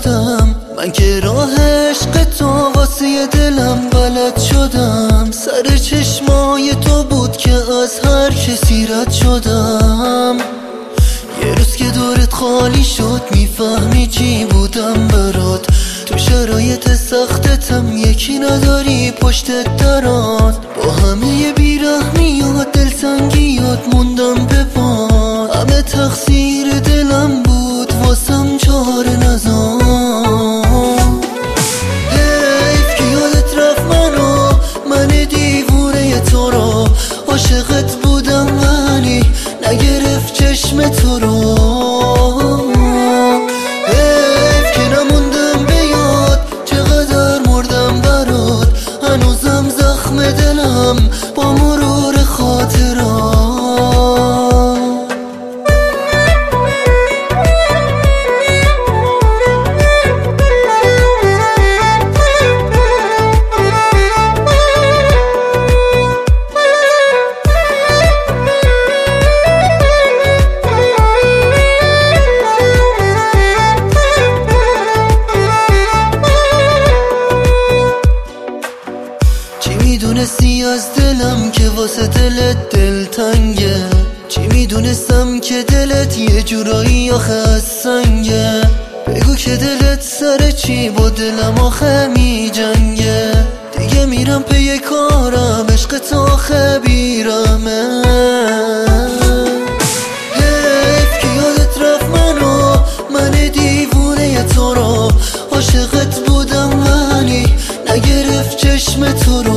شدم، من که راه عشق تو واسه دلم بلد شدم. سر چشمای تو بود که از هر کسی رد شدم. یه روز که دورت خالی شد میفهمی چی بودم برات. تو شرایط سختتم یکی نداری پشتت درات. با همه بیرحمیات دلتنگیات موندم به پا. همه تقصیر دلم بود واسم چاره نزام. حیف که یادت رفت منو، من دیوونه تو رو. عاشقت بودم ولی نگرفت چشم تو رو. حیف که نموندم به یاد چقدر مردم برات. هنوزم زخم دلم با مرور خاطرات. میدونستی از دلم که واسه دلت دلتنگه. چی میدونستم که دلت یه جورایی آخه از سنگه. بگو که دلت سر چی با دلم آخه می جنگه. دیگه میرم پی کارم، عشق تو آخه بیرمه. حیف که یادت رفت منو، من دیوونه تو رو. عاشقت بودم ولی نگرفت چشم تو رو.